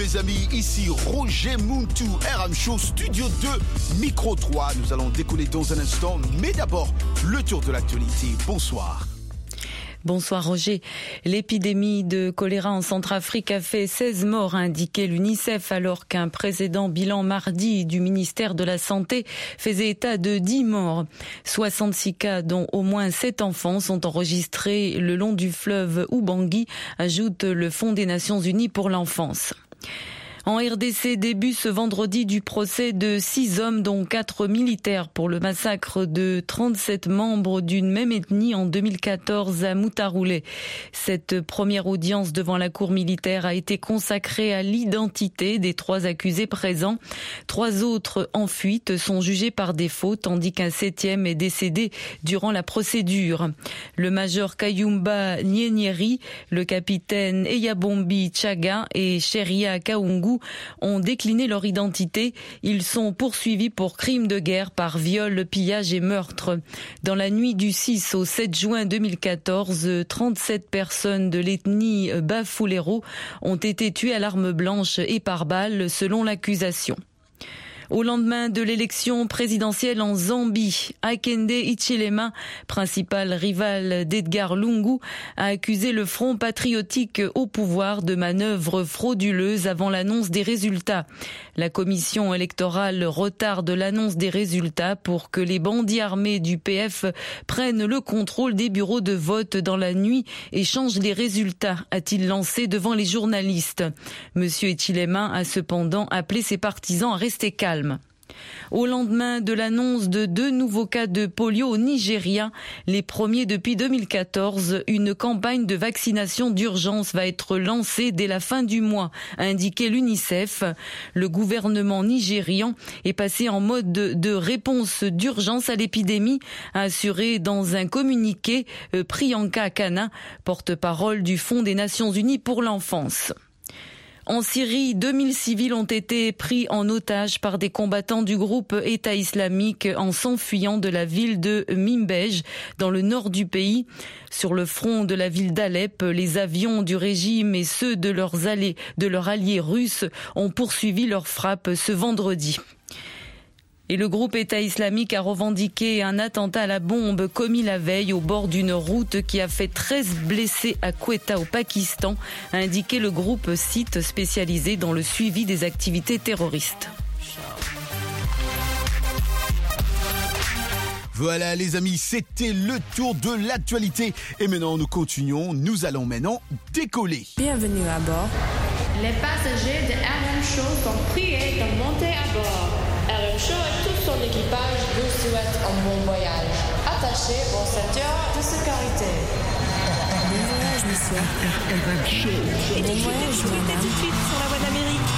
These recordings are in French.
les amis, ici Roger Muntu, RM Show, Studio 2, Micro 3. Nous allons décoller dans un instant, mais d'abord, le tour de l'actualité. Bonsoir. Bonsoir Roger. L'épidémie de choléra en Centrafrique a fait 16 morts, a indiqué l'UNICEF, alors qu'un précédent bilan mardi du ministère de la Santé faisait état de 10 morts. 66 cas, dont au moins 7 enfants, sont enregistrés le long du fleuve Ubangui, ajoute le Fonds des Nations Unies pour l'enfance. En RDC, début ce vendredi du procès de 6 hommes, dont 4 militaires, pour le massacre de 37 membres d'une même ethnie en 2014 à Moutaroulé. Cette première audience devant la cour militaire a été consacrée à l'identité des 3 accusés présents. 3 autres en fuite sont jugés par défaut, tandis qu'un 7e est décédé durant la procédure. Le major Kayumba Nyenieri, le capitaine Eyabombi Chaga et Sheria Kaungu ont décliné leur identité. Ils sont poursuivis pour crimes de guerre par viol, pillage et meurtre. Dans la nuit du 6 au 7 juin 2014, 37 personnes de l'ethnie Bafulero ont été tuées à l'arme blanche et par balle, selon l'accusation. Au lendemain de l'élection présidentielle en Zambie, Hakainde Hichilema, principal rival d'Edgar Lungu, a accusé le Front patriotique au pouvoir de manœuvres frauduleuses avant l'annonce des résultats. La commission électorale retarde l'annonce des résultats pour que les bandits armés du PF prennent le contrôle des bureaux de vote dans la nuit et changent les résultats, a-t-il lancé devant les journalistes. Monsieur Hichilema a cependant appelé ses partisans à rester calmes. Au lendemain de l'annonce de 2 nouveaux cas de polio au Nigeria, les premiers depuis 2014, une campagne de vaccination d'urgence va être lancée dès la fin du mois, a indiqué l'UNICEF. Le gouvernement nigérian est passé en mode de réponse d'urgence à l'épidémie, a assuré dans un communiqué Priyanka Kana, porte-parole du Fonds des Nations Unies pour l'enfance. En Syrie, 2000 civils ont été pris en otage par des combattants du groupe État islamique en s'enfuyant de la ville de Mimbej, dans le nord du pays. Sur le front de la ville d'Alep, les avions du régime et ceux de leurs alliés russes ont poursuivi leurs frappes ce vendredi. Et le groupe État islamique a revendiqué un attentat à la bombe commis la veille au bord d'une route qui a fait 13 blessés à Quetta au Pakistan, a indiqué le groupe site spécialisé dans le suivi des activités terroristes. Voilà les amis, c'était le tour de l'actualité. Et maintenant nous continuons, nous allons maintenant décoller. Bienvenue à bord. Les passagers de RM Show sont priés de monter à bord. RM Show et tout son équipage vous souhaitent un bon voyage. Attachez vos ceintures de sécurité. Bon voyage, monsieur. RM Show. Bon voyage, madame. Tout de suite sur la voie d'Amérique.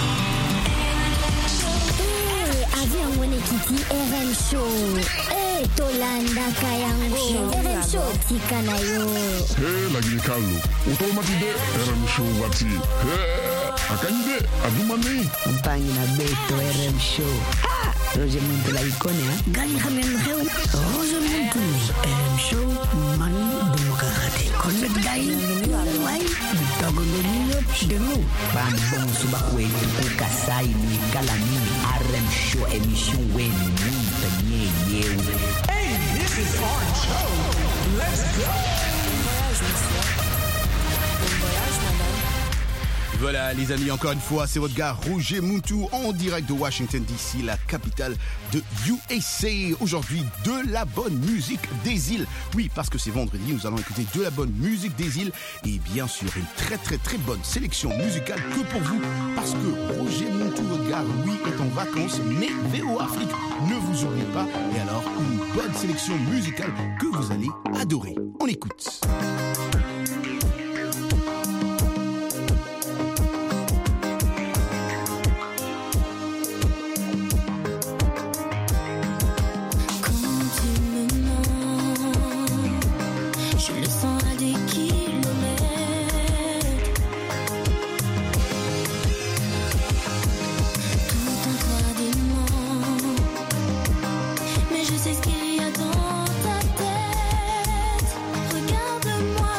Avion Wenekiti RM Show. Tolanda Kayango. RM Show Tikanayo. Lagi Carlo. Automatide RM Show wati. Akanyide adumani. Mpangi na beto RM Show. Roger Muntu la icone, Gani Hamem Heu. Roger Muntu. RM Show mani demokrate. Connect dai. Wai. Bitago domino demu. Bambon subakwe tuku kasai ni kalani. RM Show émission wen ni tanye yew. Hey, this is our show. Let's go. Bon voyage, monsieur. Bon voyage, madame. Voilà les amis, encore une fois, c'est votre gars Roger Muntu en direct de Washington DC, la capitale de USA. Aujourd'hui, de la bonne musique des îles. Oui, parce que c'est vendredi, nous allons écouter de la bonne musique des îles et bien sûr une très très très bonne sélection musicale que pour vous. Parce que Roger Muntu, votre gars, oui, est en vacances, mais VO Afrique ne vous oublie pas. Et alors, une bonne sélection musicale que vous allez adorer. On écoute. Je le sens à des kilomètres. Tout en toi dément. Mais je sais ce qu'il y a dans ta tête. Regarde-moi.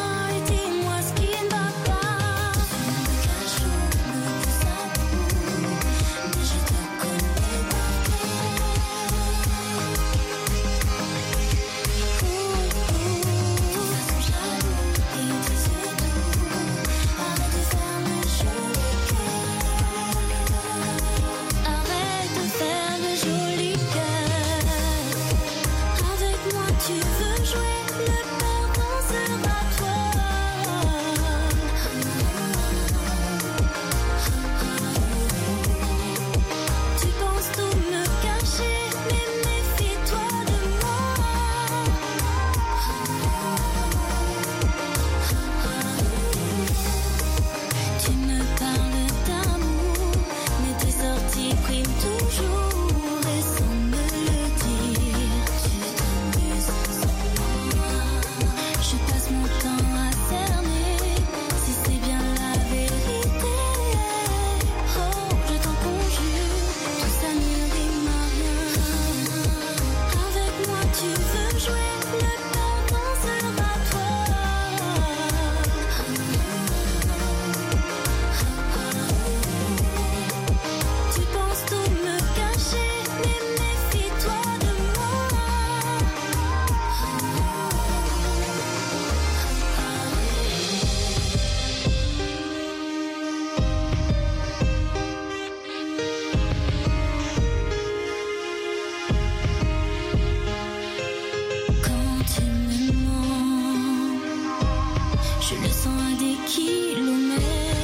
Je le sens à des kilomètres.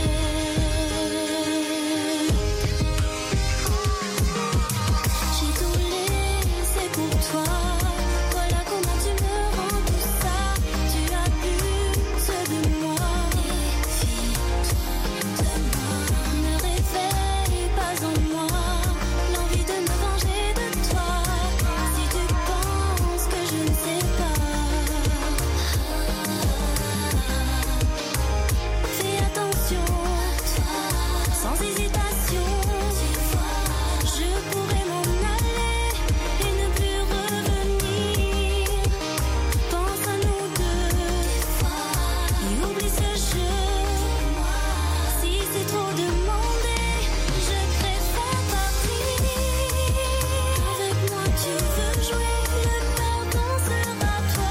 J'ai tout laissé pour toi. Voilà comment tu me rends tout ça. Tu abuses de moi. Méfie-toi de moi. Ne réveille pas en moi l'envie de me venger de toi. Si tu penses que je ne sais pas, fais attention, sans hésitation. Je pourrais m'en aller et ne plus revenir. Pense à nous deux et oublie ce jeu. Si c'est trop demandé, je préfère partir. Avec moi tu veux jouer, le perdant sera toi.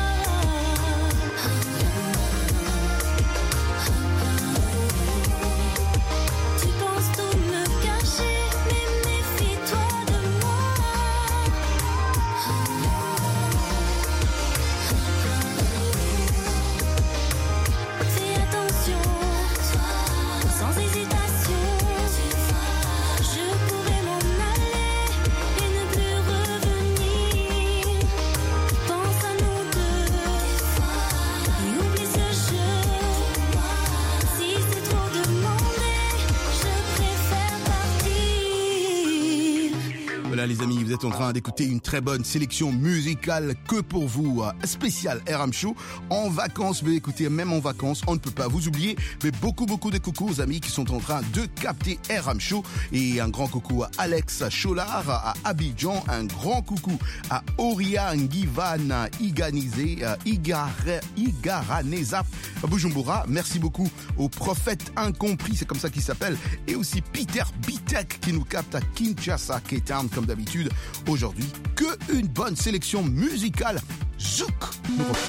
Tu penses tout me cacher, mais méfie-toi de moi. Fais attention, sans hésitation. Je pourrais m'en aller et ne plus revenir. Pense à nous deux et oublie ce jeu. Si c'est trop demandé, je préfère partir. Voilà les amis, vous êtes en train d'écouter une très bonne sélection musicale que pour vous, spécial RM Show en vacances. Mais écoutez, même en vacances, on ne peut pas vous oublier. Mais beaucoup de coucou aux amis qui sont en train de capter RM Show. Et un grand coucou à Alex Cholard, à Abidjan. Un grand coucou à Oria Ngivan Igaraneza à Bujumbura. Merci beaucoup au prophète incompris, c'est comme ça qu'il s'appelle. Et aussi Peter Bitek qui nous capte à Kinshasa, Cape Town, comme d'habitude. Aujourd'hui, que une bonne sélection musicale. Zouk! Nous revenons.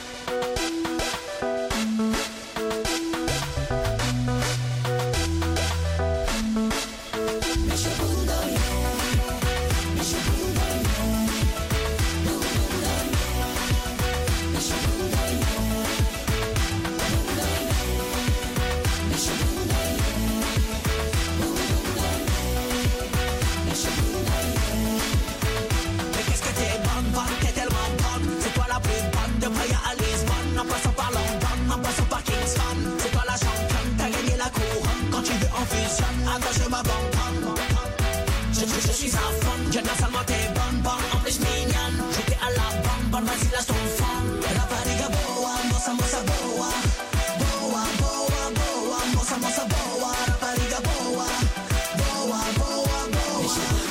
Mais qu'est-ce que t'es bonne, t'es tellement bonne. C'est toi la plus bonne, de Praia à Lisbonne. En passant par London, en passant par Kingston. C'est toi la championne, t'as gagné la couronne. Quand tu veux on fusionne, attends je m'abandonne. Je suis à fond, je danse seulement t'es bonne, en plus mignonne. J'étais à la bonne, vas-y lâche ton fond. Rapariga boa, mossa mossa boa. Boa, boa, boa, mossa mossa boa. Rapariga boa, boa, boa, boa.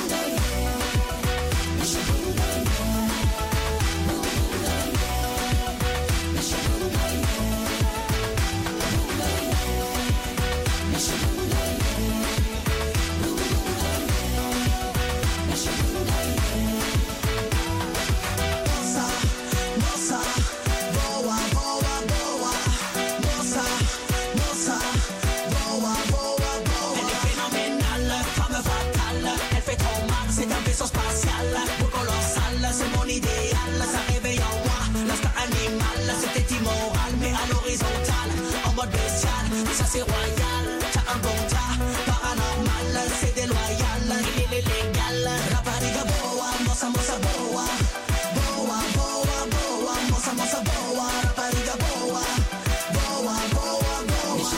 Ça c'est royal, t'as un bon tas, paranormal, c'est déloyal, il est illégal. Rapariga boa, mossa mossa boa. Boa, boa, boa, mossa mossa boa. Rapariga boa, boa, boa, boa.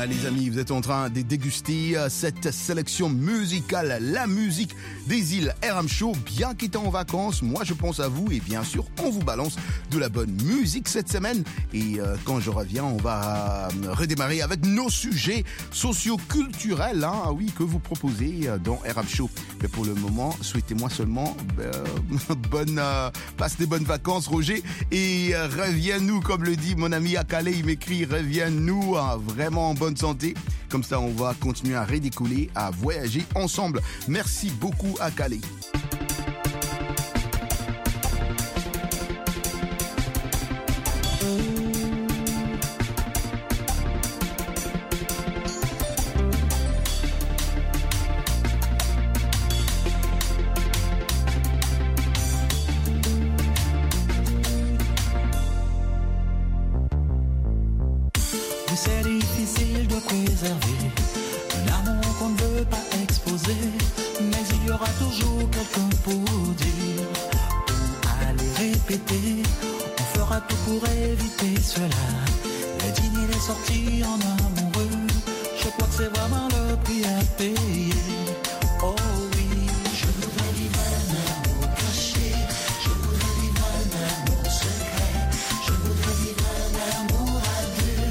Voilà les amis, vous êtes en train de déguster cette sélection musicale, la musique des îles RM Show. Bien qu'étant en vacances, moi je pense à vous et bien sûr on vous balance de la bonne musique cette semaine. Et quand je reviens, on va redémarrer avec nos sujets socio-culturels, hein, oui, que vous proposez dans RM Show. Mais pour le moment, souhaitez-moi seulement passe des bonnes vacances Roger et reviens-nous, comme le dit mon ami Akale, il m'écrit reviens-nous vraiment en bonne santé. Comme ça, on va continuer à redécoller, à voyager ensemble. Merci beaucoup Akale. C'est difficile de préserver un amour qu'on ne veut pas exposer, mais il y aura toujours quelqu'un pour dire, pour aller répéter. On fera tout pour éviter cela, les dîners, les sorties en amoureux. Je crois que c'est vraiment le prix à payer. Oh oui, je voudrais vivre un amour caché, je voudrais vivre un amour secret, je voudrais vivre un amour à deux.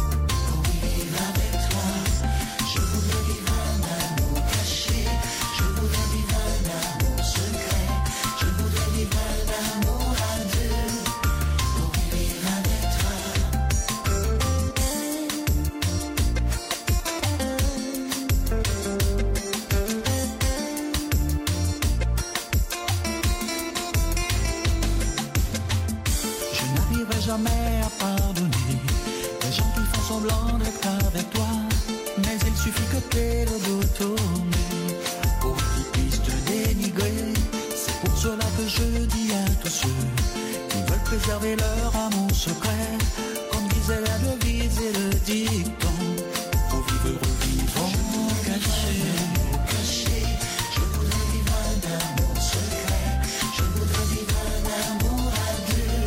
Jamais à pardonner les gens qui font semblant d'être avec toi, mais il suffit que t'aies le dos tourné pour qu'ils puissent te dénigrer. C'est pour cela que je dis à tous ceux qui veulent préserver leur amour secret, comme disait la devise et le dicton, au vivre vivant caché. Je voudrais vivre un amour secret, je voudrais vivre un amour à deux.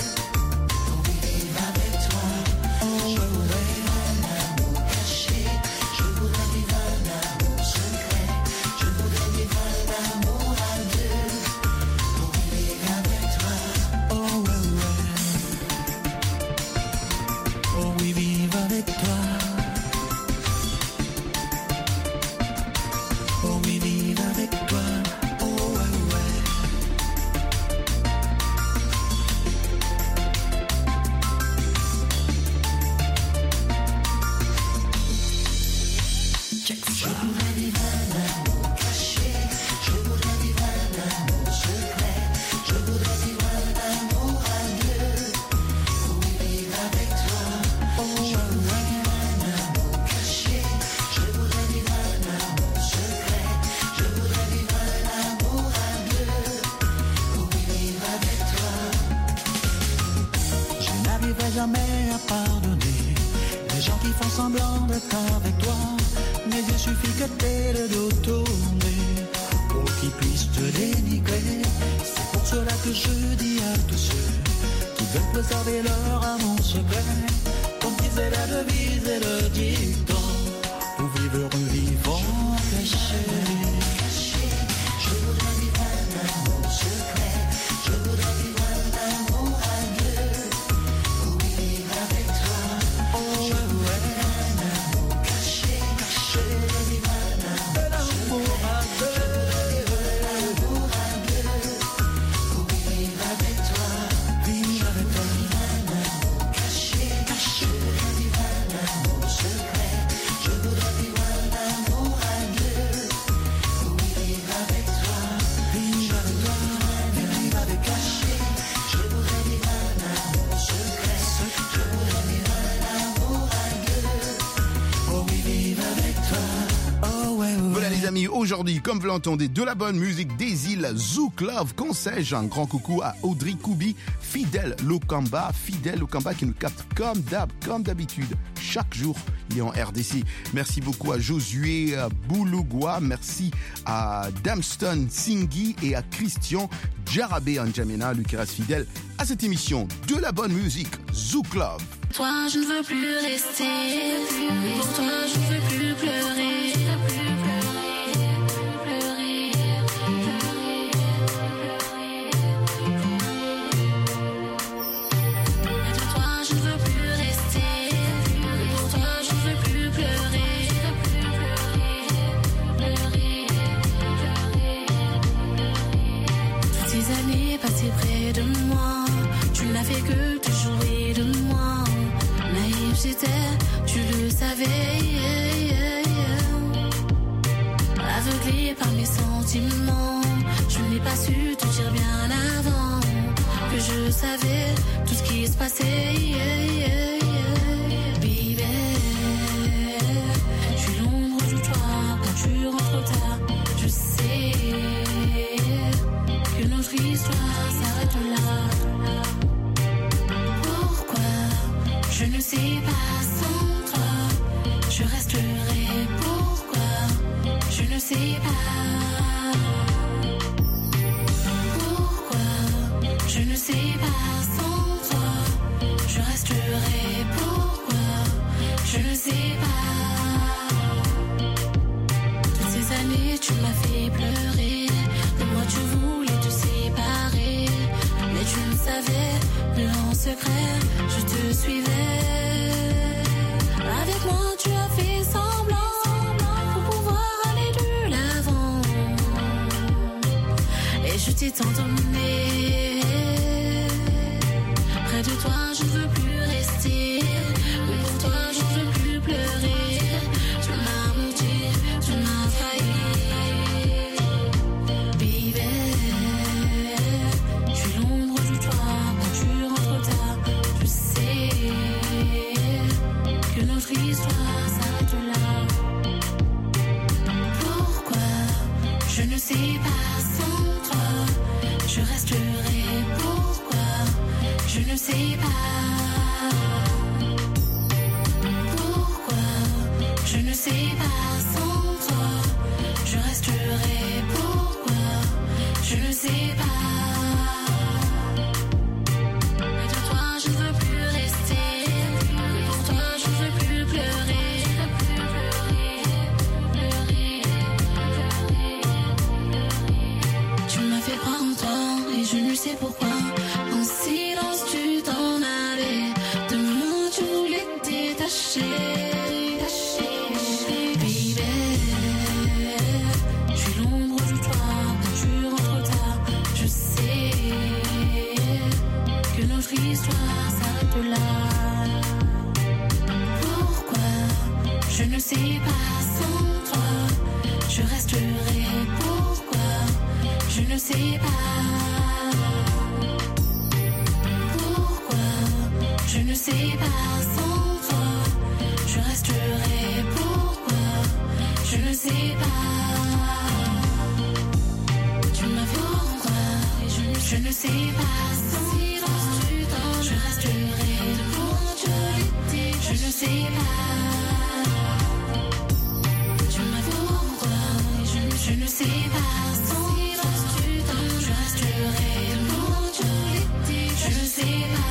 Jamais à pardonner les gens qui font semblant d'être avec toi, mais il suffit que t'aies le dos tourné pour qu'ils puissent te dénigrer. C'est pour cela que je dis à tous ceux qui veulent préserver leur amour secret, comme disait la devise et le dicton, pour vivre vivant caché. Je voudrais vivre un amour secret, je voudrais vivre un amour à deux. amis, aujourd'hui, comme vous l'entendez, de la bonne musique des îles, Zouk Love, conseil, un grand coucou à Audrey Koubi, Fidèle Lokamba qui nous capte comme d'habitude, chaque jour, il est en RDC. Merci beaucoup à Josué Boulougoua, merci à Damston Singhi et à Christian Djarabé Anjamena, lui qui reste fidèle à cette émission de la bonne musique, Zouk Love. Toi, je ne veux plus rester. Pour toi, je ne veux plus pleurer. Passé près de moi, tu n'as fait que te jouer de moi. Naïf j'étais, tu le savais. Aveuglé par mes sentiments, je n'ai pas su te dire bien avant que je savais tout ce qui se passait. Baby, je suis l'ombre de toi quand tu rentres tard. Je sais que notre histoire s'arrête là. Pourquoi? Je ne sais pas, sans toi je resterai. Pourquoi? Je ne sais pas. Pourquoi? Je ne sais pas, sans toi je resterai. Pourquoi? Je ne sais pas. Toutes ces années tu m'as fait pleurer. De moi tu voulais te séparer, mais tu ne savais, mais en secret je te suivais. Avec moi tu as fait semblant pour pouvoir aller de l'avant, et je t'ai tant emmené. Près de toi je ne veux plus rester. Oui, pour toi je ne veux plus pleurer. Tu m'as menti, tu m'as failli. L'histoire s'arrête là. Pourquoi? Je ne sais pas, sans toi je resterai. Pourquoi? Je ne sais pas. Pourquoi? Je ne sais pas, sans toi je resterai. Pourquoi? Je ne sais pas. Je ne sais pourquoi, en silence tu t'en allais. De moi tu voulais te détacher. Baby, je suis l'ombre de toi quand tu rentres tard. Je sais que notre histoire s'arrête là. Pourquoi? Je ne sais pas, sans toi je resterai. Pourquoi? Je ne sais pas. Je ne sais pas, sans toi je resterai. Pourquoi? Je ne sais pas. Tu m'as fait pourquoi? Je ne sais pas, sans silence du temps je resterai. Devant Dieu l'été, je ne sais pas. Tu m'as fait pourquoi? Je ne sais pas, sans silence du temps je resterai. Devant Dieu l'été, je ne sais pas.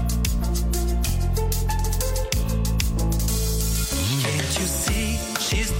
She's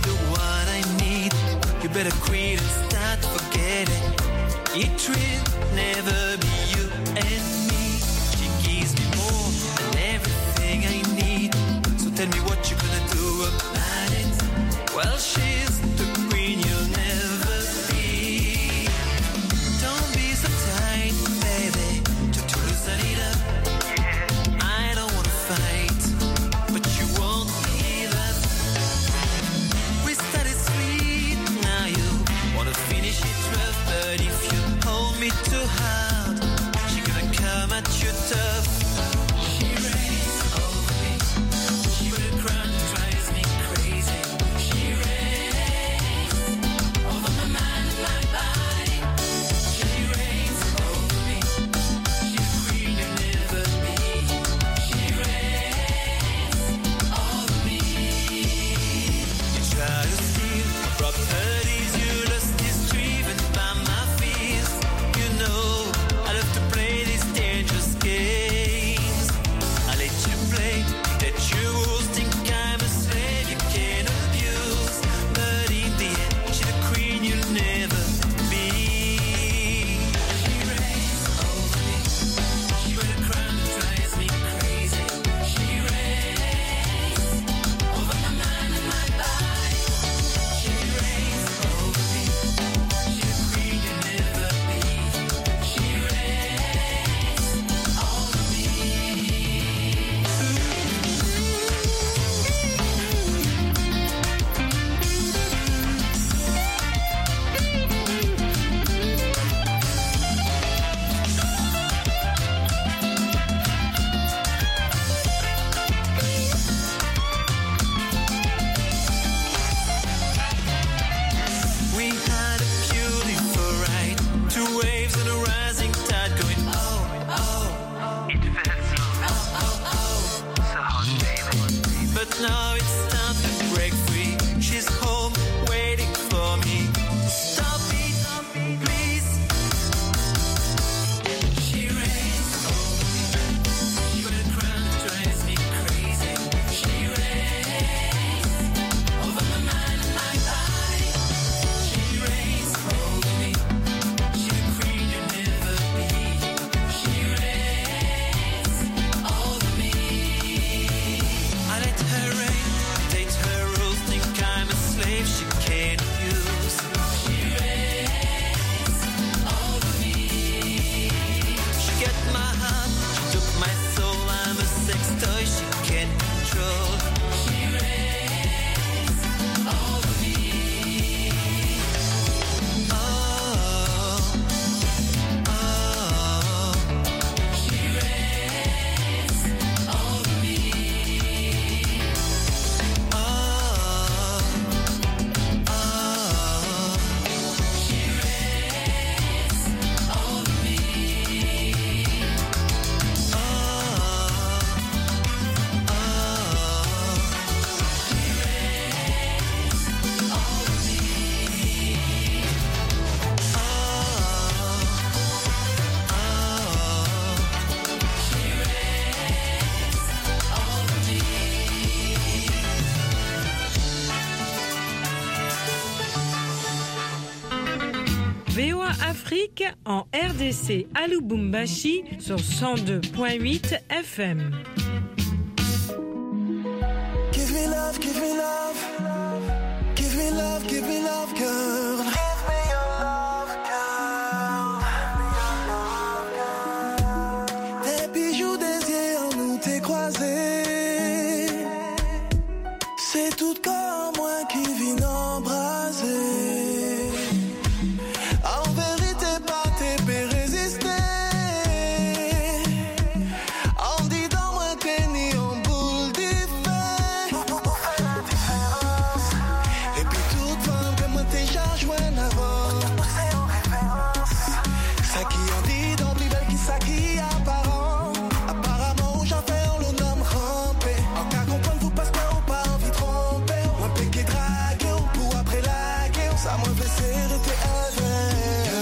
Afrique en RDC à Lubumbashi sur 102.8 FM. Give me love, give me love. Give me love, give me love, girl. Give me your love, girl. Des bijoux, des yeux en nous t'es croisés. C'est tout comme moi qui vient embraser. En vérité, pas t'es peut résister. On dit dans moi t'es ni en boule d'effet. Pour faire la différence. Et puis toute femme que moi t'es déjà joint avant. C'est en référence. Ça qui en dit dans plus belle qui ça qui apparent. Apparemment j'en fais on le nomme rampé. En cas comprendre vous passe pas ou pas envie de tromper. Moi péqué dragué ou pour après la guerre. Ça moi fait serrer tes avec.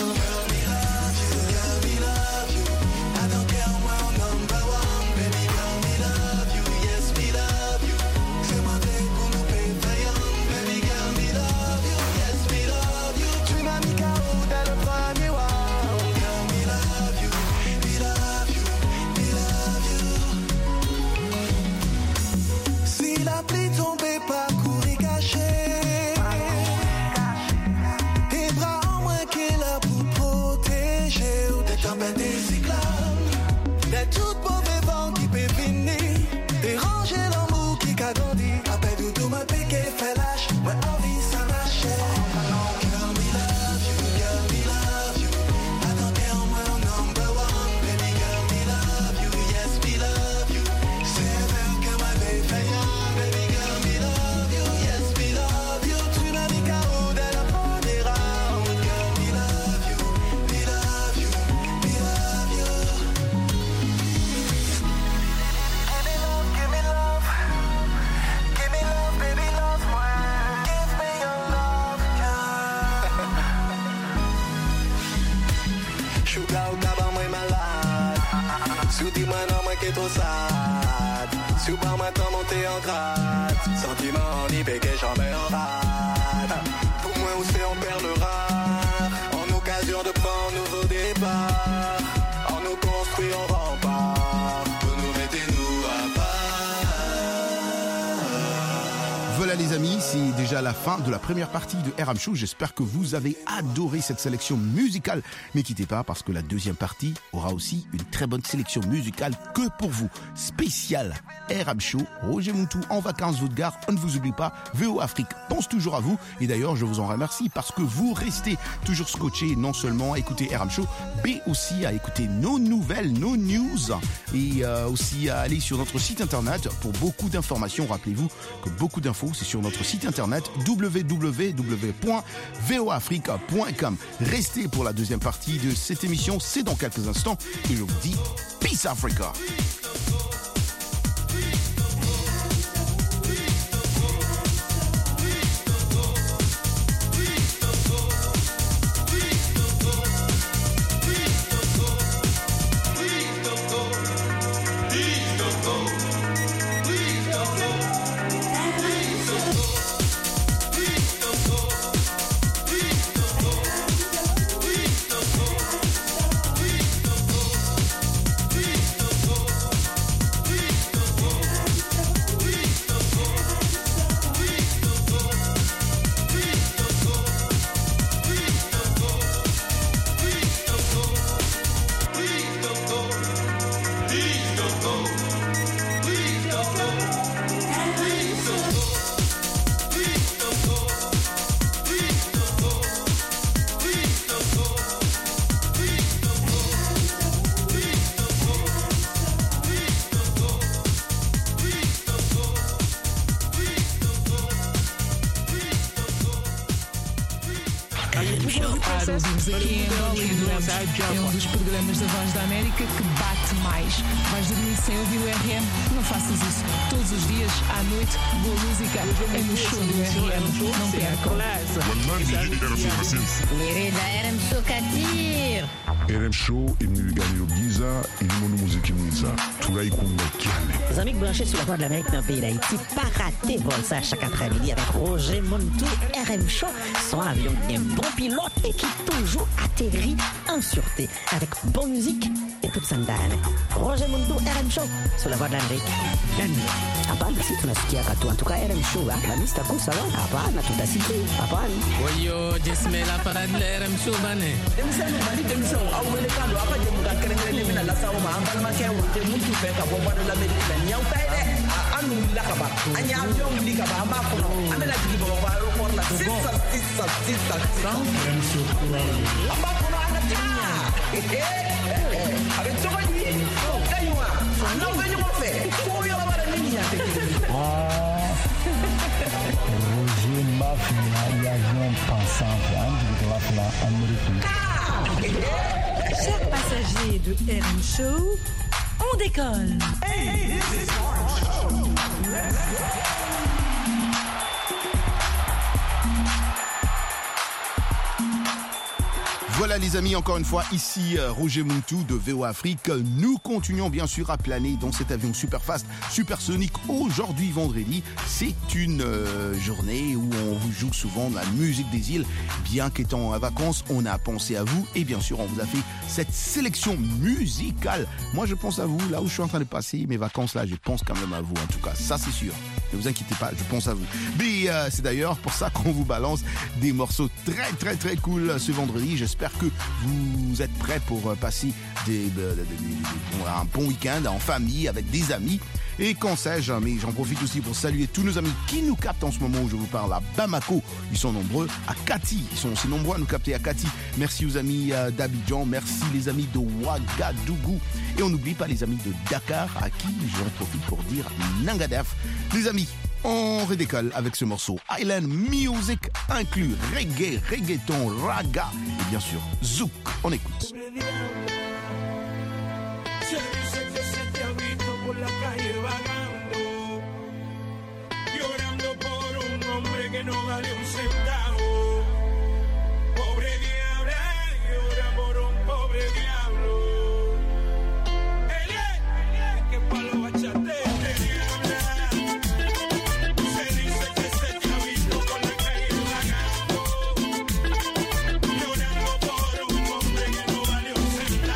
Sentiment ni péqué, j'en mets en rade. Pour moi où c'est on perd le rare. En occasion de prendre nouveau départ. En nous construit en rempart. Vous nous mettez-nous à part. Voilà les amis, c'est déjà la fin de la première partie de RM Show. J'espère que vous avez adoré cette sélection musicale. Mais quittez pas parce que la deuxième partie aura aussi une très bonne sélection musicale que pour vous. Spécial RM Show, Roger Muntu en vacances, votre gare, on ne vous oublie pas, VO Afrique pense toujours à vous. Et d'ailleurs, je vous en remercie parce que vous restez toujours scotchés non seulement à écouter RM Show, mais aussi à écouter nos nouvelles, nos news et aussi à aller sur notre site internet pour beaucoup d'informations. Rappelez-vous que beaucoup d'infos, c'est sur notre site internet www.voafrique.com. Restez pour la deuxième partie de cette émission, c'est dans quelques instants et je vous dis Peace Africa. Ouvimos aqui em Hollywood. É um dos programas da Voz da América que bate mais. Vais dormir sem ouvir o RM? Não faças isso. Todos os dias, à noite, boa música é no show do RM. Não percam. Mirida RM Show Katir. RM Show, il nous gagne au Giza, il nous musique Giza. Tout là, il compte Kiane. Les amis branchés sur la voie de l'Amérique dans le pays d'Haïti, pas rater vol ça chaque après-midi avec Roger Montou, RM Show, son avion qui est un bon pilote et qui toujours atterrit en sûreté avec bonne musique et toute sa dame. Roger Montou, RM Show, sur la voie de l'Amérique. Hapana, si tunasikia katu. En tout cas, RM Show, la liste à ça va. Hapana, tutasikia. Hapana. Oyo, jismela parade la RM Show bane. Roger Mafia, l'avion pensant Chers passagers de RM Show, on décolle. Hey, this is RM Show. Voilà les amis, encore une fois, ici Roger Montou de VOA Afrique. Nous continuons bien sûr à planer dans cet avion super fast, supersonique. Aujourd'hui, vendredi, c'est une journée où on vous joue souvent la musique des îles. Bien qu'étant en vacances, on a pensé à vous et bien sûr, on vous a fait cette sélection musicale. Moi, je pense à vous, là où je suis en train de passer mes vacances, là, je pense quand même à vous. En tout cas, ça c'est sûr. Ne vous inquiétez pas, je pense à vous. Mais c'est d'ailleurs pour ça qu'on vous balance des morceaux très très très cool ce vendredi. J'espère que vous êtes prêts pour passer un bon week-end en famille avec des amis. Et qu'en sais-je, mais j'en profite aussi pour saluer tous nos amis qui nous captent en ce moment où je vous parle à Bamako. Ils sont nombreux. À Kati, ils sont aussi nombreux à nous capter à Kati. Merci aux amis d'Abidjan, merci les amis de Ouagadougou. Et on n'oublie pas les amis de Dakar à qui j'en profite pour dire Nangadef. Les amis, on redécolle avec ce morceau. Island Music inclut reggae, reggaeton, raga et bien sûr zouk. On écoute. Que no vale un centavo. Pobre diabla llora por un pobre diablo. Es que pa' lo bachate de diabla. Se dice que se te ha visto por la calle vagando, llorando por un hombre que no vale un centavo.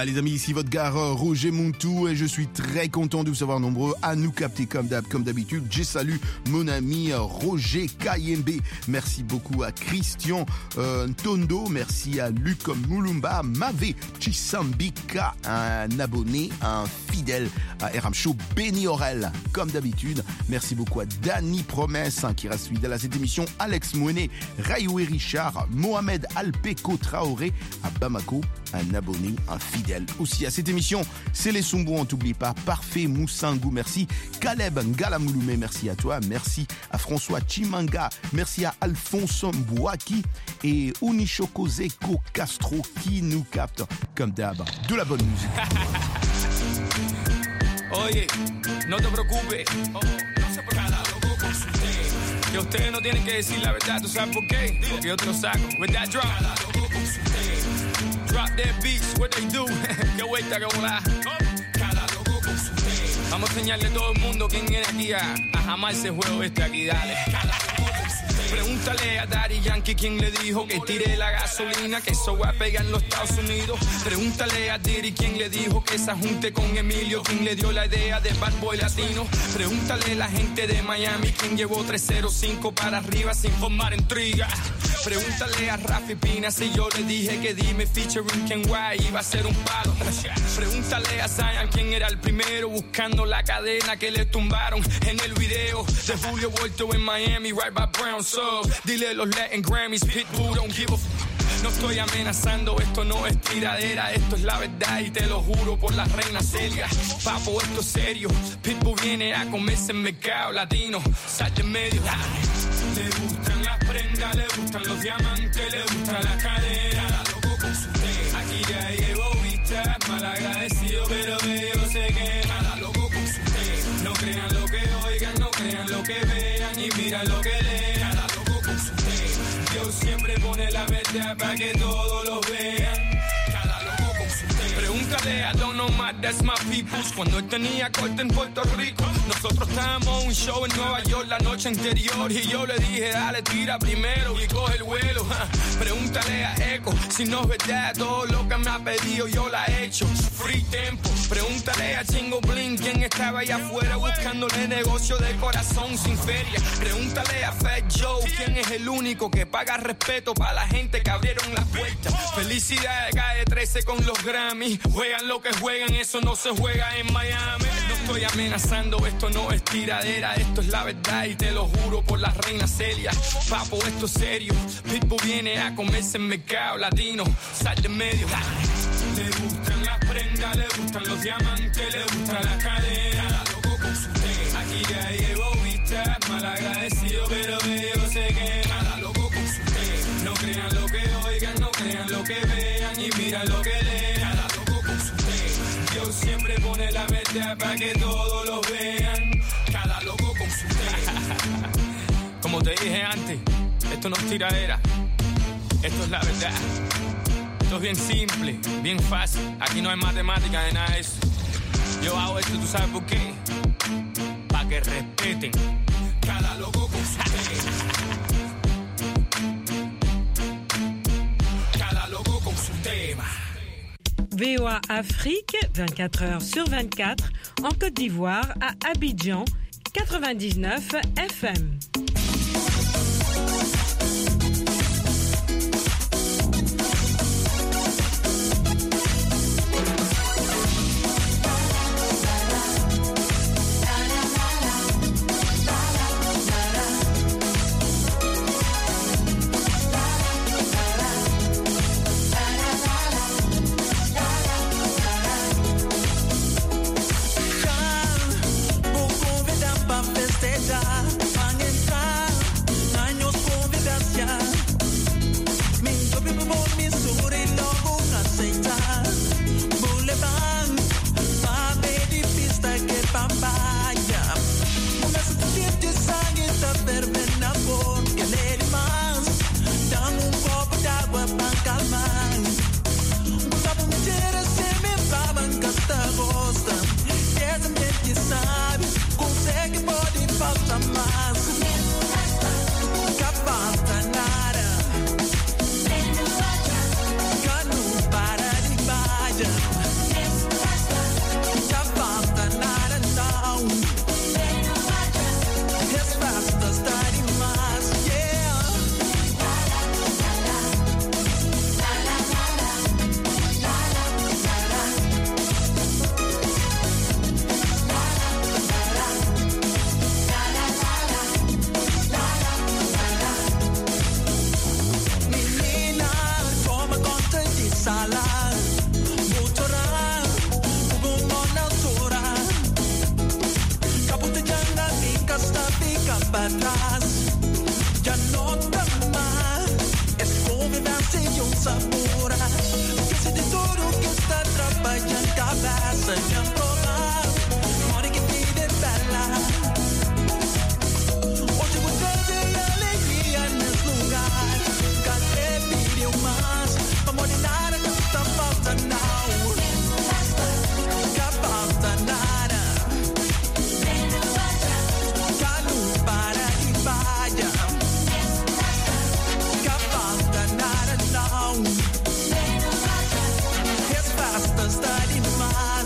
Voilà les amis, ici votre gars Roger Montou et je suis très content de vous savoir nombreux à nous capter comme d'habitude. Je salue mon ami Roger Kayembe, merci beaucoup à Christian Tondo, merci à Luc Moulumba, Mavé Chisambika, un abonné, un fidèle à RM Show, Benny Aurel comme d'habitude, merci beaucoup à Dani Promesse qui reste fidèle à cette émission, Alex Mouené, Rayoui Richard, Mohamed Alpeko Traoré à Bamako, un abonné, un fidèle aussi à cette émission. C'est les Sumbo, on t'oublie pas. Parfait Moussangou, merci. Caleb Ngalamouloumé, merci à toi. Merci à François Chimanga. Merci à Alphonse Mbouaki et Unishoko Zeko Castro qui nous capte comme d'hab de la bonne musique. Oye, no te preocupes. No se por cada loco con su té. Que ustedes no tienen que decir la verdad, ¿tú sabes por qué? Porque yo te lo saco. With that drop. Cada loco con su té. Drop their beats, what they do. Qué vuelta que volá. Cada loco con su té. Vamos a enseñarle a todo el mundo quién viene aquí a jamás ese juego aquí, dale. Cada loco con su té. Pregúntale a Daddy Yankee quién le dijo que tire la gasolina, que eso va a pegar en los Estados Unidos. Pregúntale a Diddy quién le dijo que se junte con Emilio, quién le dio la idea de Bad Boy Latino. Pregúntale a la gente de Miami quién llevó 305 para arriba sin formar intriga. Pregúntale a Rafi Pina si yo le dije que Dime featuring Ken White iba a ser un palo. Pregúntale a Zion quién era el primero buscando la cadena que le tumbaron en el video de Julio Vuelto en Miami, right by Brown. So, dile los Latin Grammys, Pitbull don't give a No estoy amenazando, esto no es tiradera, esto es la verdad y te lo juro por la reina Celia. Papo, esto es serio, Pitbull viene a comerse el mercado latino, sal de medio. Le gustan las prendas, le gustan los diamantes, le gusta la cadera, la loco con su té. Aquí ya llevo vistas, mal agradecido, pero ellos se quedan, la loco con su té. No crean lo que oigan, no crean lo que vean y mira lo que lean, la loco con su té. Dios siempre pone la verdad para que todos lo vean. Pregúntale a Don Omar, that's my peoples. Cuando él tenía corte en Puerto Rico, nosotros estábamos en un show en Nueva York la noche anterior y yo le dije, dale, tira primero y coge el vuelo. Pregúntale a Echo si no es verdad todo lo que me ha pedido, yo la he hecho. Free Tempo. Pregúntale a Chingo Bling quién estaba allá afuera buscándole negocio de corazón sin feria. Pregúntale a Fat Joe quién es el único que paga respeto para la gente que abrieron las puertas. Felicidades Calle 13 con los Grammy. Juegan lo que juegan, eso no se juega en Miami. No estoy amenazando, esto no es tiradera, esto es la verdad y te lo juro por la reina Celia. Papo, esto es serio, Pitbull viene a comerse el mercado latino, sal de medio. Le gustan las prendas, le gustan los diamantes, le gusta la cadera, la loco con su té. Aquí ya llevo vistas, mal agradecido, pero ellos se quedan, la loco con su té. No crean lo que oigan, no crean lo que vean y mira lo que lean, la loco con su té. Dios siempre pone la verdad para que todos lo vean, cada loco con su té. Como te dije antes, esto no es tiradera, esto es la verdad. Esto es bien simple, bien fácil. Aquí no hay matemática de nada de eso. Yo hago esto, ¿tú sabes por qué? Para que respeten. Cada loco con su tema. Cada loco con su tema. VOA Afrique, 24 heures sur 24, en Côte d'Ivoire, à Abidjan, 99 FM. Sabe, consegue, pode faltar mais. fica para trás. Já não dá mais. Convivência e sabor. Esquece de tudo que está trabalhando cabeça. Já provar. Mora que vida é bela. Hoje vou trazer alegria nesse lugar. Cadê vídeo mais? Vamos de nada que está falta não. Que falta nada. Calo para de baia. Respostas da demais,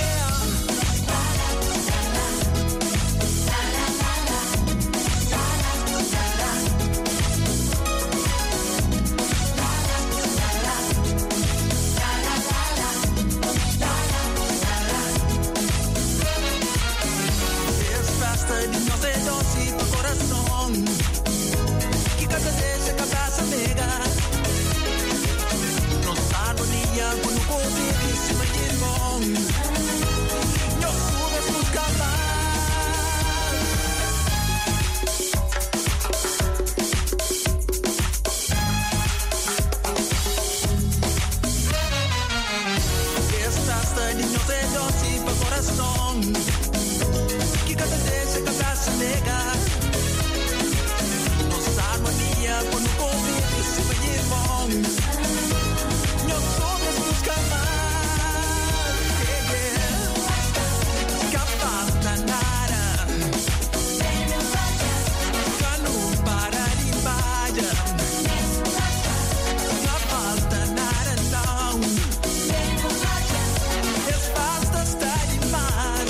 Resposta de nós é doce pro coração. Que cada deixa a cabeça nega. Harmonia quando convive em cima de irmão. Nós somos os cavalos. Esta de nós é doce para coração. Que cada deixa a cabeça nega. Nossa harmonia quando convive em cima de irmão. Nós somos os cavalos, que falta nada, que não para de baia, que falta nada não, respostas está demais.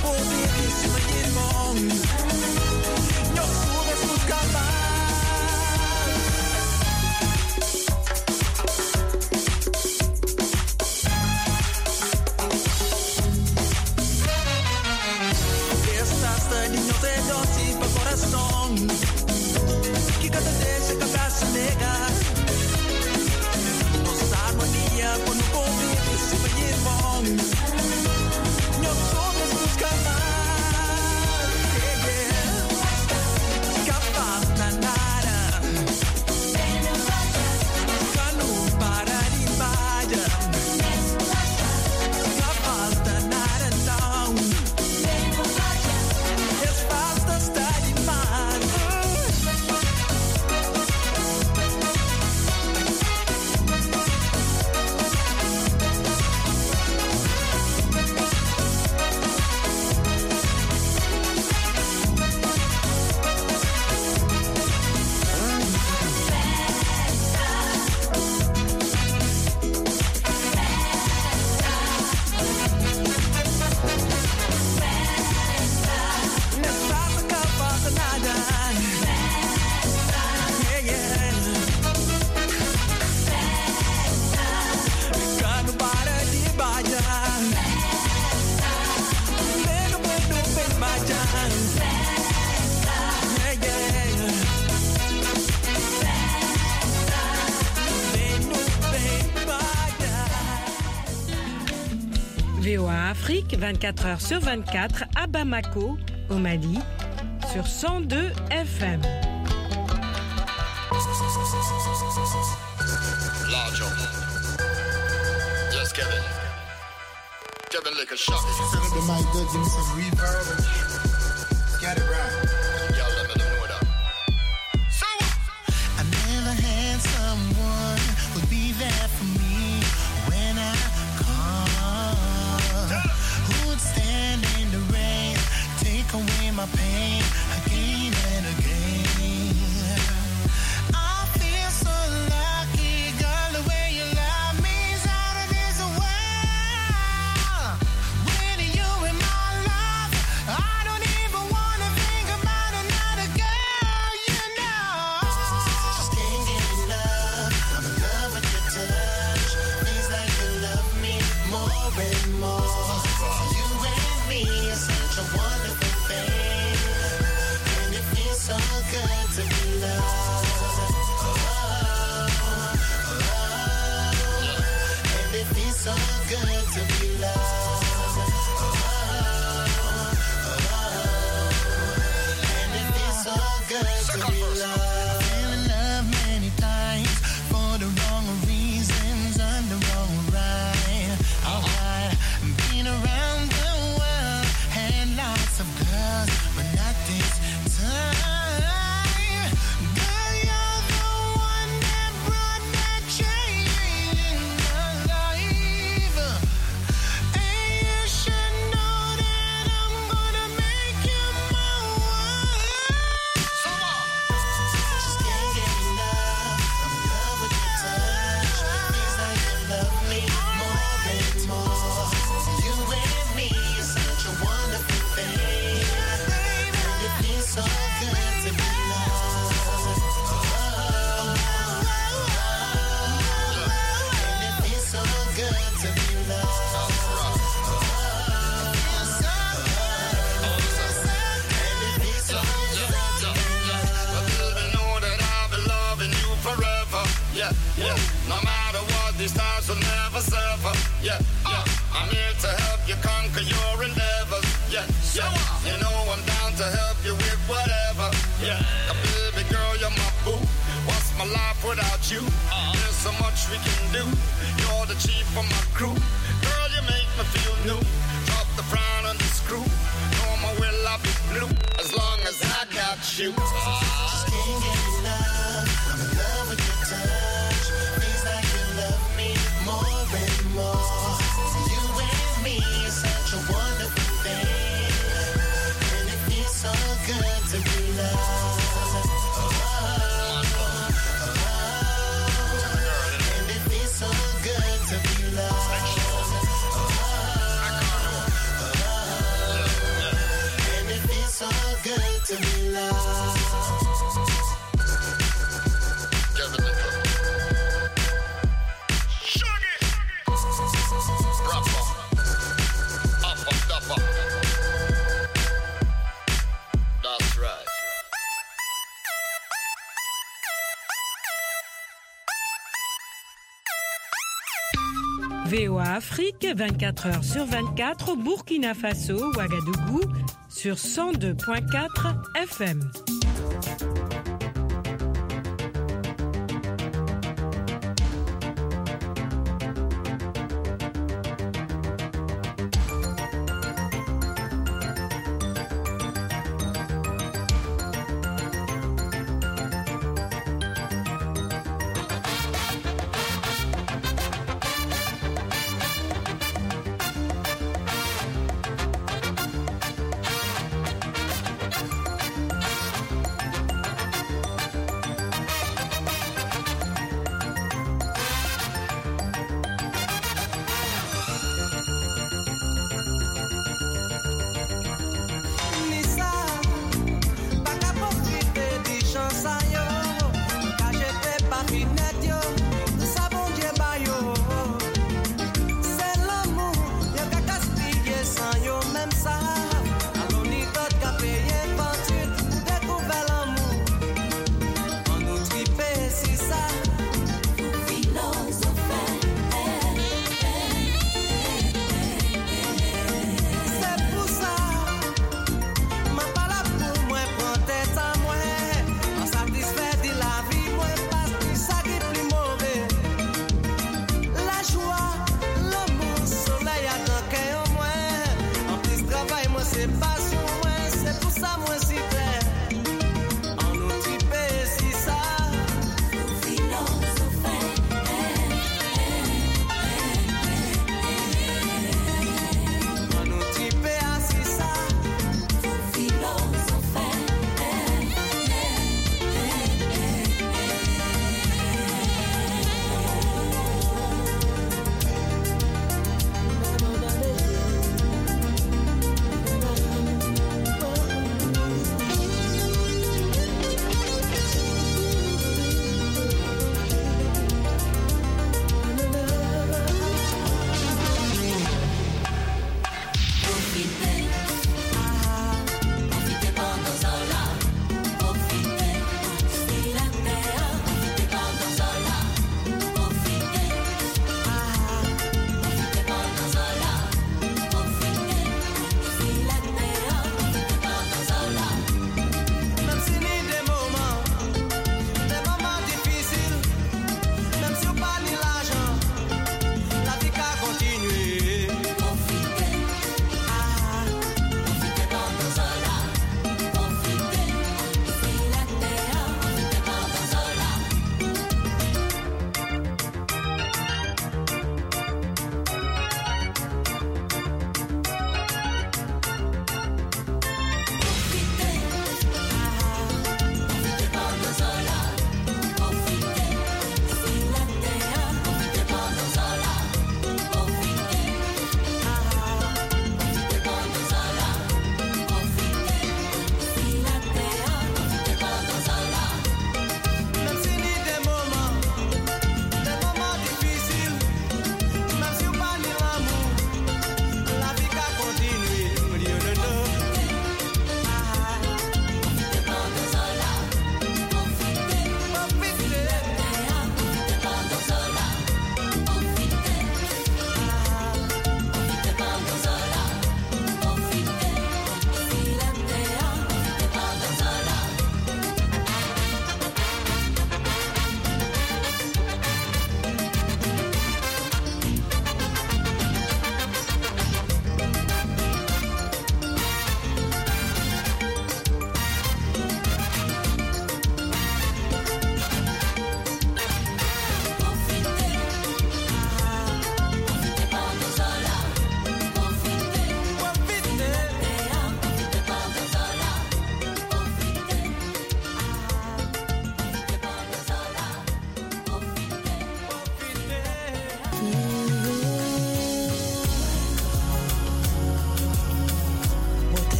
poder isso meu irmão. Eu subes nos cavalos. Estás niño de doce para corazón. Que cada vez se cagas negas. Nos armonía con un poder isso meu irmão. Eu subes nos cavalos. VOA Afrique, 24 heures sur 24, à Bamako, au Mali, sur 102 FM. Large up. Yes, Kevin. Kevin like a shot. Set up the mic, give me some reverb. Get it right. Y'all let me know that. So I never had someone who'd be there for me when I call. Who would stand in the rain, take away my pain again and again. I feel so lucky, girl, the way you love me is out of this world. When you in my life, I don't even wanna think about another girl, you know. Just can't get enough. I'm in love with your touch. Feels like you love me more and more. You and me is such a wonderful thing, and it feels so good to be loved. And it feels so good to be loved. And it feels so good to be loved. I fell in love many times for the wrong reasons and the wrong right. Alright, been around the world, had lots of girls, but not this time. Girl, you're the one that brought that change in my life. And you should know that I'm gonna make you my wife. Just can't get enough. I'm in love with your touch. Feels like you love me more and more. You and me is such a wonderful thing, and it feels so good to be loved. And it feels so good to be loved. And it feels so good to be loved. But baby, know that I'll be loving you forever. Yeah, yeah. No matter what, these times will never suffer. Yeah, yeah. I'm here to help you conquer your endeavors. Yeah, yeah. You know I'm down to help you with whatever. Yeah, baby girl, you're my boo. What's my life without you? There's so much we can do. You're the chief of my crew. Girl, you make me feel new. Drop the frown and the screw. No more will I be blue as long as I got you. Just can't get enough. I'm in love with your touch. Feels like you love me more and more. You and me is such a wonderful thing, and it feels so good to be loved. And it feels so good to be loved. to be loved. That's right. VOA Afrique, 24 heures sur 24, Burkina Faso, Ouagadougou, sur 102.4 FM.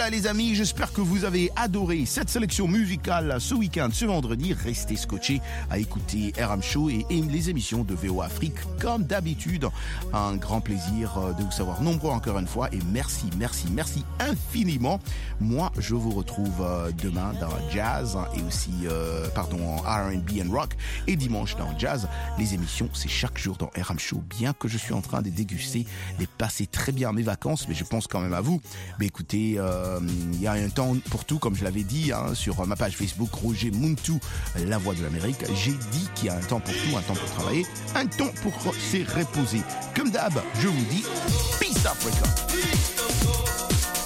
Voilà les amis, j'espère que vous avez adoré cette sélection musicale ce week-end, ce vendredi. Restez scotchés à écouter RM Show et les émissions de VOA Afrique comme d'habitude. Un grand plaisir de vous savoir nombreux encore une fois et merci infiniment. Moi, je vous retrouve demain dans Jazz et aussi, en R&B and Rock et dimanche dans Jazz. Les émissions, c'est chaque jour dans RM Show. Bien que je suis en train de déguster, de passer très bien mes vacances, mais je pense quand même à vous. Mais écoutez, il y a un temps pour tout, comme je l'avais dit sur ma page Facebook, Roger Muntu, la voix de l'Amérique. J'ai dit qu'il y a un temps pour tout, un temps pour travailler, un temps pour se reposer. Comme d'hab, je vous dis, Peace Africa.